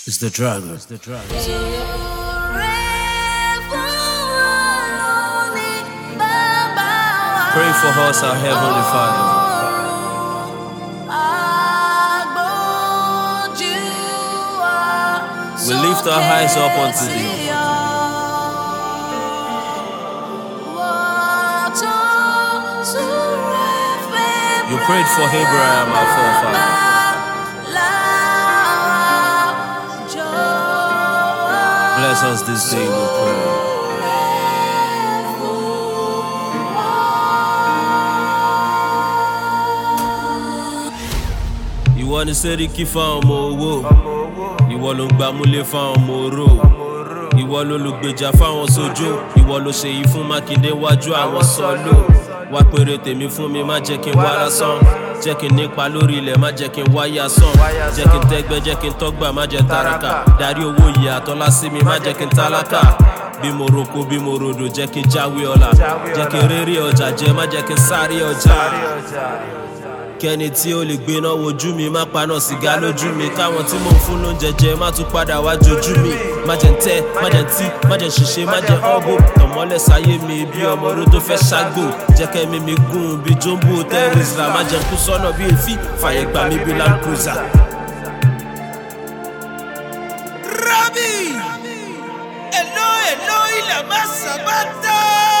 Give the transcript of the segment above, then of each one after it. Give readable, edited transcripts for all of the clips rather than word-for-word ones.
It's the dragon. Pray for us, our Heavenly Father. We lift our eyes up unto Thee. You prayed for Abraham, our forefather. Bless us this day, we pray. Ìwọ ni sẹ́ríkì fáwọn ọmọ owó, ìwọ ló ń gbàmúlé fáwọn ọmọ oró, ìwọ ló lùgbèjà fáwọn sójó, ìwọ ló ṣe yìí fún Mákindé wájú àwọn sọ́lò. Wá péré tèmi fún mi, má jẹ́ kí n wá lásán, jẹ́ kí n nípa lórí ilẹ̀, má jẹ́ kí n wáyà sàn, jẹ́ kí n tẹ́gbẹ́, jẹ́ kí n tọ́gbà, má jẹ́ tàràkà, darí owó yìí àtọ́lá sí mi, má jẹ́ kí n tálákà. Bí mo roko, bí mo rodò, jẹ́ kí n jáwé ọlá, jẹ́ kí n réré ọjà jẹ, má jẹ́ kí n sáré ọjà. Kẹ́ni tí ó lè gbéná wojú mi, má paná sìgá lójú mi, káwọn tí mò ń fún lóúnjẹ jẹ má tún padà wá jojú mi. Má jẹ́ ń tẹ́, má jẹ́ ń tí, má jẹ́ ń ṣiṣẹ́, má jẹ́ ọ́bò, tọ̀mọ́lẹ̀ sáyé mi bí ọmọ oró tó fẹ́ ṣágbò, jẹ́ kẹ́mi mi gùn bí jumbo terrorist, má jẹ́ kú sọ́nà bí èéfín, fàyè gbà mí bí Land Cruiser. Rabi, hello ilẹ̀ má sábàtà.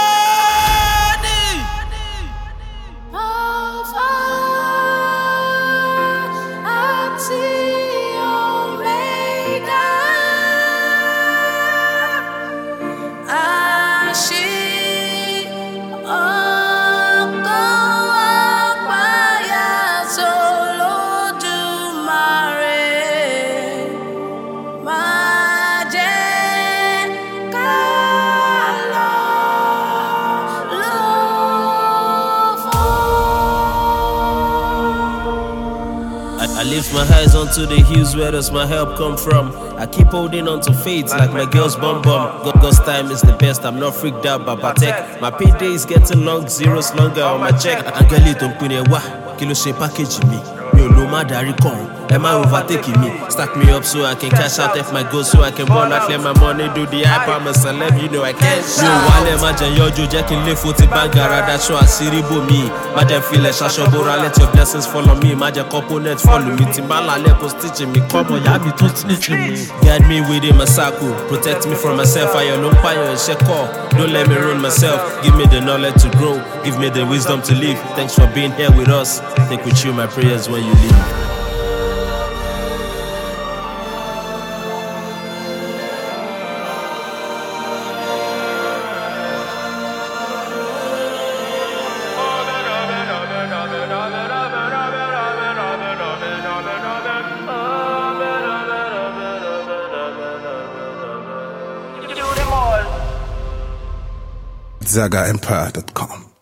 I lift my eyes onto the hills, where does my help come from? I keep holding on to faith like my girl's bum bum. God's time is the best, I'm not freaked out by Patek. My payday is getting long, zeros longer on my check. Angeli don't put it, kilo ṣe package me. Mi ò lo má darí kọrùn, ẹ má overtake me. Stack me up so I can cash out if my goals, so I can burn out, let my money do the hype. I'm a celeb, you know I can't shout. Mi ò wálẹ̀ má jẹ́ yọjú, jẹ́ kí n lé fò ti bángara, daṣọ àṣírí bò mí. Má jẹ́ filẹ̀ ṣaṣọ bora, let your blessings follow me. Má jẹ́ component follow me, tí má lálẹ́ kó stitch mi. Kọ́mọ ìyá mi tó snitch mi. Guide me within my circle, protect me from myself. Ayọ̀ ló ń pààyàn iṣẹ́ kọ́, don't let me ruin myself. Give me the knowledge to grow, give me the wisdom to live. Thanks for being here with us. Take with you my prayers when you leave. ZagaEmpire.com